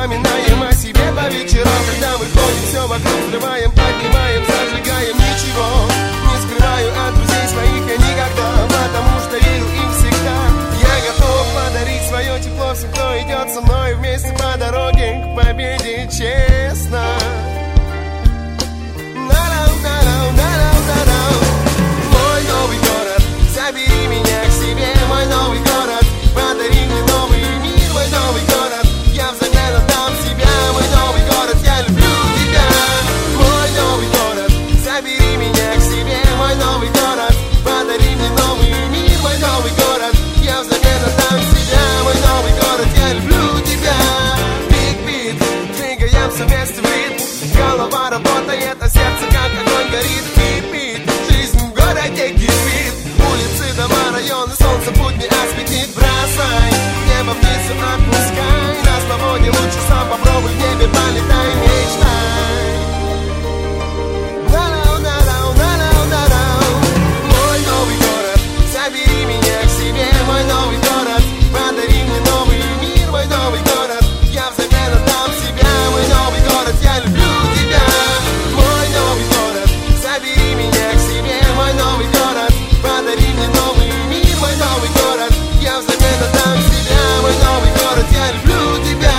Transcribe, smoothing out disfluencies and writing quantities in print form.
вспоминаем о себе по вечерам, когда мы ходим, все вокруг взрываем, поднимаем, зажигаем. Ничего не скрываю от друзей своих я никогда, потому что верю им всегда. Я готов подарить свое тепло всем, кто идет со мной вместе по дороге к победе, честно. Мой новый город, забери меня к себе, мой новый город, подари мне новый мир, мой новый город, я взамен отдам себя, мой новый город, я люблю тебя. Мой новый город, забери меня к себе, мой новый город, подари мне новый мир, мой новый город, я взамен отдам себя, мой новый город, я люблю тебя. Биг-бит, двигаемся вместе в ритм, голова работает, а сердце как огонь горит. Биг-бит, жизнь в городе кипит, улицы, дома, районы, солнце будни осветит. Бросай небо вниз и отпускай, на свободе лучше сам попробуй, в небе полетай, мечтай. Мой новый город, забери меня к себе, мой новый город, подари мне новый мир, мой новый город, я взамен отдам себя, мой новый город, я люблю тебя. Мой новый город, забери меня к себе, мой новый город, подари мне новый мир, мой новый город, я взамен отдам себя, мой новый город, я люблю тебя.